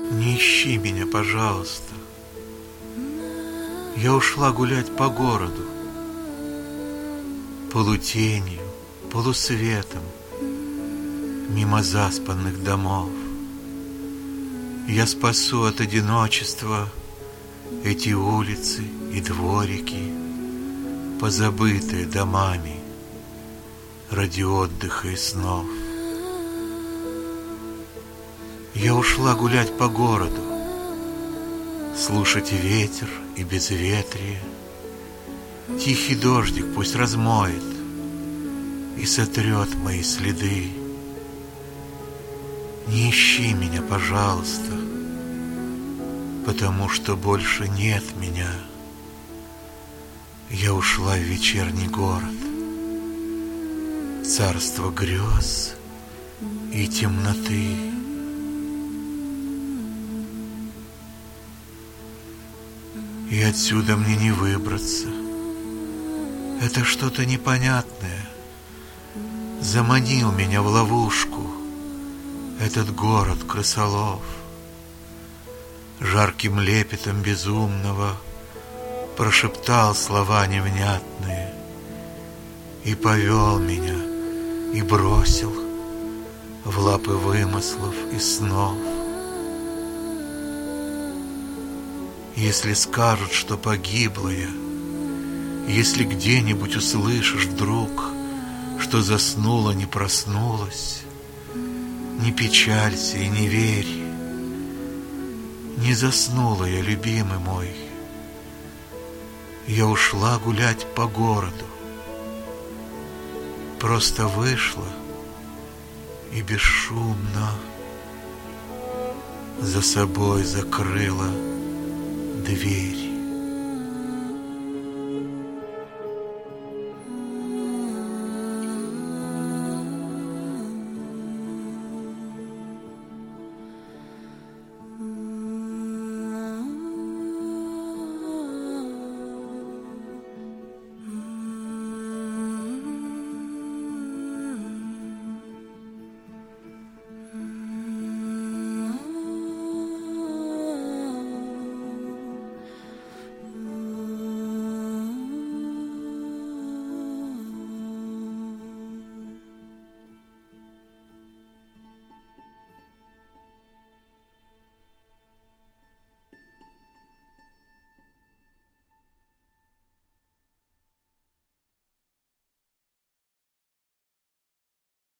Не ищи меня, пожалуйста. Я ушла гулять по городу, полутенью, полусветом, мимо заспанных домов. Я спасу от одиночества эти улицы и дворики, позабытые домами ради отдыха и снов. Я ушла гулять по городу, слушать ветер и безветрие. Тихий дождик пусть размоет и сотрет мои следы. Не ищи меня, пожалуйста, потому что больше нет меня. Я ушла в вечерний город, царство грез и темноты. И отсюда мне не выбраться. Это что-то непонятное. Заманил меня в ловушку этот город крысолов. Жарким лепетом безумного прошептал слова невнятные и повел меня, и бросил в лапы вымыслов и снов. Если скажут, что погибла я, если где-нибудь услышишь вдруг, что заснула, не проснулась, не печалься и не верь. Не заснула я, любимый мой. Я ушла гулять по городу, просто вышла и бесшумно за собой закрыла дверь.